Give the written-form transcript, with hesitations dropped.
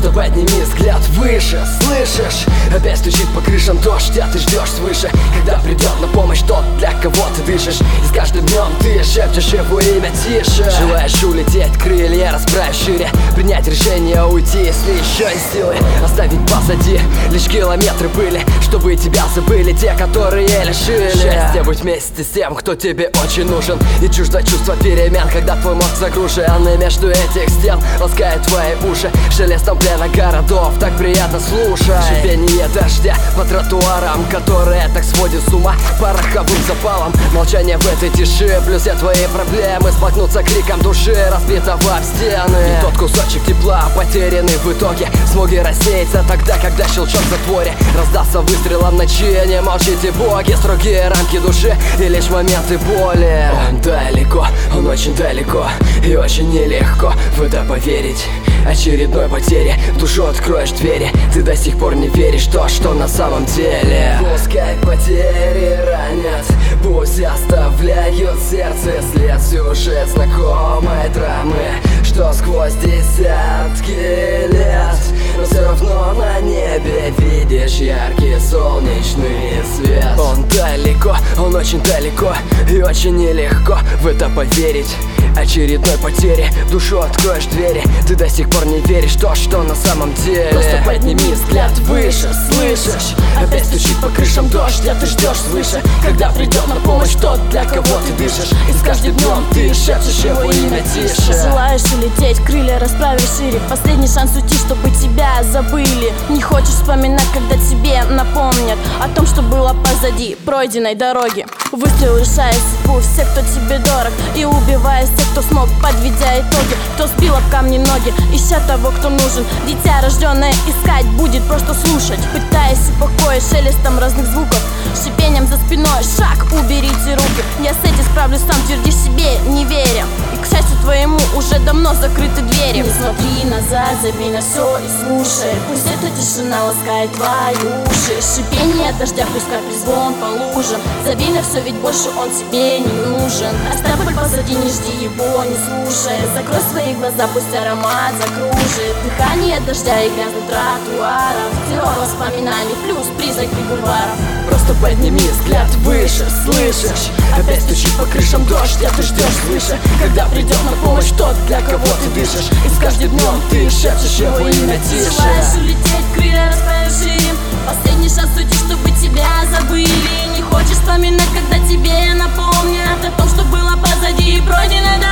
Просто подними взгляд выше, слышишь? Опять стучит по крышам дождь, а ты ждешь свыше, когда придет на помощь тот, для кого ты дышишь. И с каждым днем ты шепчешь его имя тише. Желаешь улететь, крылья расправить шире, принять решение уйти, если еще есть силы. Оставить позади лишь километры пыли, чтобы тебя забыли те, которые лишили счастья. Быть вместе с тем, кто тебе очень нужен, и чуждо чувство перемен, когда твой мозг загружен. И между этих стен ласкает твои уши шелестом плена городов, так приятно слушать. Шипение дождя по тротуарам, которое так сводит с ума пороховым запалом. Молчание в этой тиши, плюс все твои проблемы споткнуться криком души, разбитого об стены. И тот кусочек тепла, потерянный в итоге, в смоге рассеется тогда, когда щелчок в затворе раздастся выстрелом в ночи. Не молчите, боги, строгие рамки души и лишь моменты боли. Он далеко, он очень далеко, и очень нелегко в это поверить. Очередной потере в душу откроешь двери, ты до сих пор не веришь в то, что на самом деле. Пускай потери ранят, пусть оставляют в сердце след, сюжет знакомой драмы, что сквозь десятки лет, но все равно на небе видишь яркий солнечный свет. Он далеко, он очень далеко, и очень нелегко в это поверить. Очередной потере в душу откроешь двери, ты до сих пор не веришь в то, что на самом деле. Просто подними взгляд выше, слышишь? Опять стучит по крышам дождь, а ты ждешь свыше, когда придет на помощь тот, для кого ты дышишь. И с каждым днем ты шепчешь его имя тише. Желаешь улететь, крылья расправишь шире, последний шанс уйти, чтобы тебя забыли. Не хочешь вспоминать, когда тебе напомнят о том, что было позади пройденной дороги. Выстрел решает судьбу всех, кто тебе дорог, и убивая тех, кто смог, подведя итоги. Кто сбил об камни ноги, ища того, кто нужен. Дитя, рожденное искать, будет просто слушать, пытаясь успокоить шелестом разных звуков, шипением за спиной. Шаг, уберите руки, я с этим справлюсь сам, твердишь себе, не веря. И к счастью твоему уже давно закрыты двери. Не смотри назад, забей на все и слушай, пусть эта тишина ласкает твои уши. Шипение дождя, пусть капли звон по лужам, забей на все, ведь больше он тебе не нужен. Оставь боль позади, не жди его, не слушай. Закрой свои глаза, пусть аромат закружит. Дыхание дождя и грязных тротуаров, террор воспоминаний плюс призраки бульваров. Просто подними взгляд выше, слышишь? Опять стучит по крышам дождь, а ты ждешь свыше, когда придет на помощь тот, для кого ты дышишь. И с каждым днем ты шепчешь его имя тише. Желаешь улететь, крылья расправишь шире, последний шанс уйти, чтобы тебя забыли. Не хочешь вспоминать, когда тебе напомнят о том, что было позади пройденной дороги.